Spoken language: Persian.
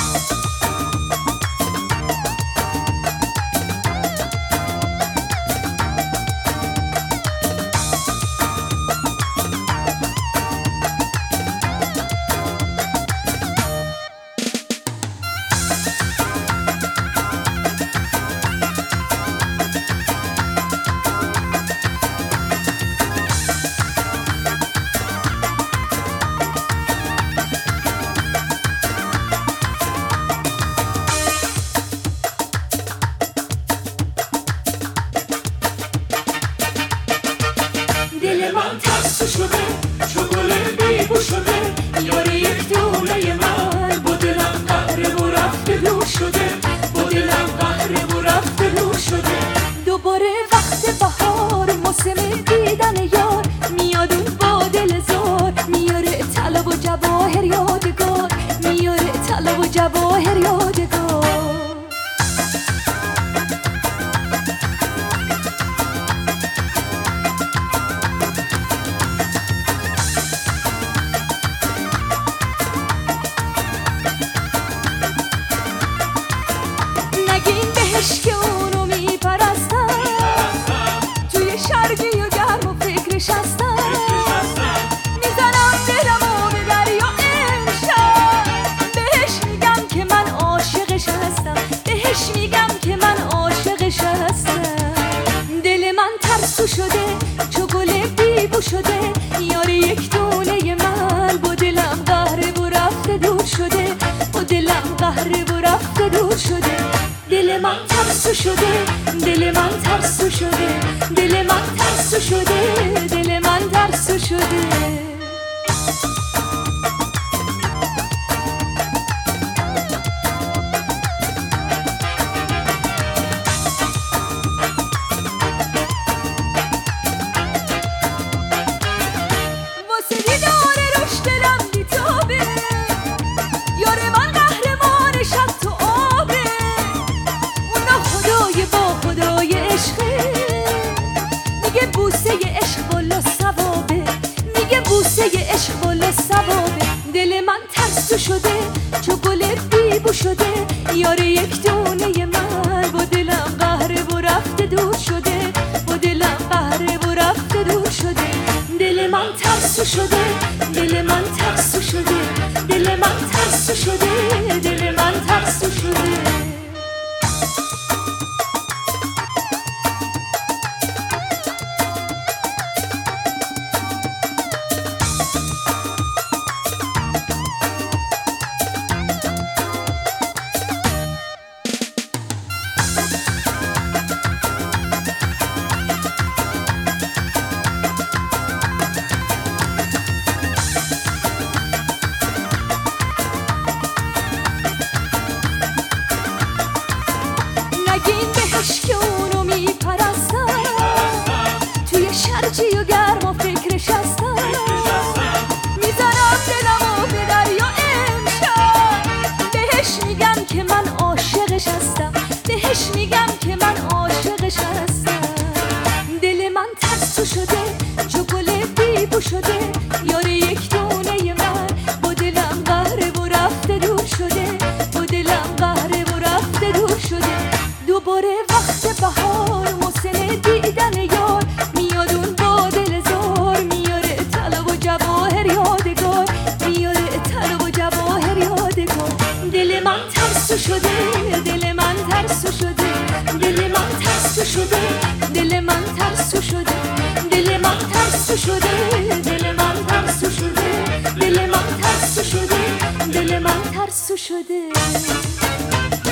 دل من ترسو شده چو گل بیبو شده یار یک دونه من با دلم قهره و رفته دور شده با دلم قهره و رفته دور شده دوباره وقت بهار موسم دیدن یار میاد اون با دل زار میاره طلا و جواهر یادگار میاره طلا و جواهر یادگار نگین بهش که اونو میپرستم توی شرگی و گرم و فکرش هستم میزنم دلمو به دریا امشب بهش میگم که من عاشقش هستم بهش میگم که من عاشقش هستم دل من ترسو شده چو گل بیبو شده یار یک دونه من با دلم قهره و رفته دور شده با دلم قهره و رفته دور شده دل من ترسو شده دل من ترسو شده دل من ترسو شده دل من ترسو شده عشق بالا ثوابه دل من ترسو شده چو گل بیبو شده یار یک دونه من با دلم قهره و رفته دور شده با دلم قهره و رفته دور شده دل من ترسو شده دل من ترسو شده دل من ترسو شده دل من ترسو شده نگین بهش که اونو میپرستم توی شرجی و گرم و فکرش هستم میزنم دلمو به دریا امشب بهش میگم که من عاشقش هستم بهش میگم که من عاشقش هستم دل من ترسو شده چو گل بیبو شده یار یک دونه من با دلم قهره و رفته دور شده با دلم قهره و رفته دور شده دوباره وقت بهار موسم دیدن یار میاد اون با دل زار میاره طلا و جواهر یادگار میاره طلا و جواهر یادگار دل من ترسو شده دل من ترسو شده دل من ترسو شده دل من ترسو شده دل من ترسو شده دل من ترسو شده دل من ترسو شده دل من ترسو شده